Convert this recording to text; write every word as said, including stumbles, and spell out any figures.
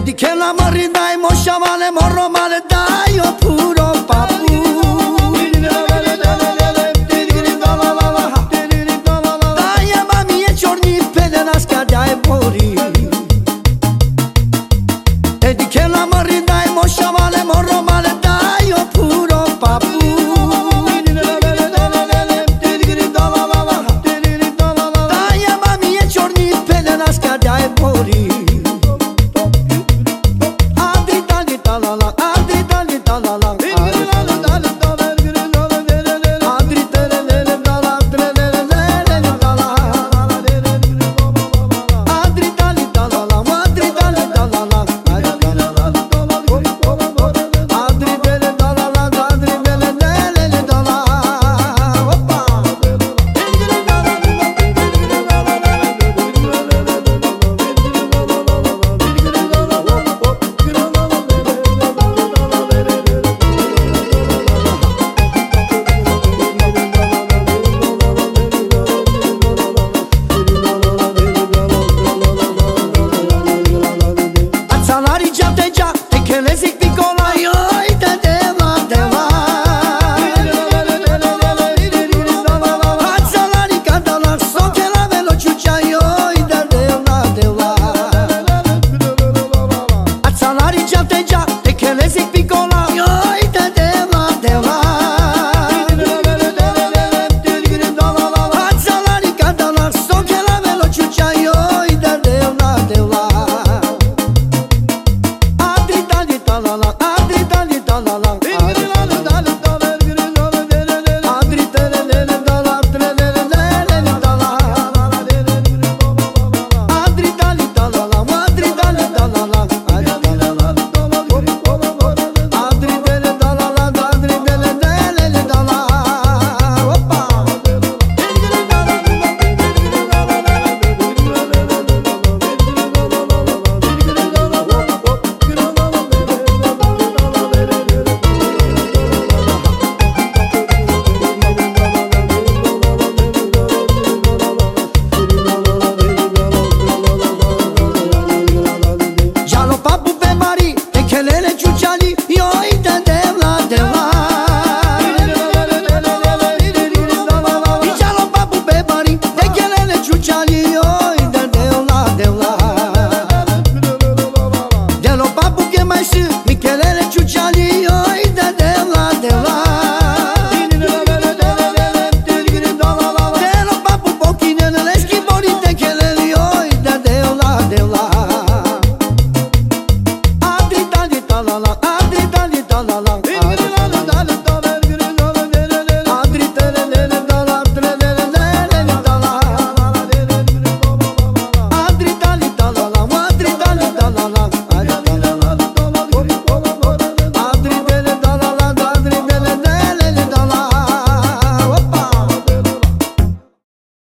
di che la morri dai mo sciamale morro male dai o puro papu dai a mami e giorni pede la scadia e mori e di che la morri dai mo sciamale morro male dai o puro papu dai a mami e giorni pede la scadia e mori. Kelele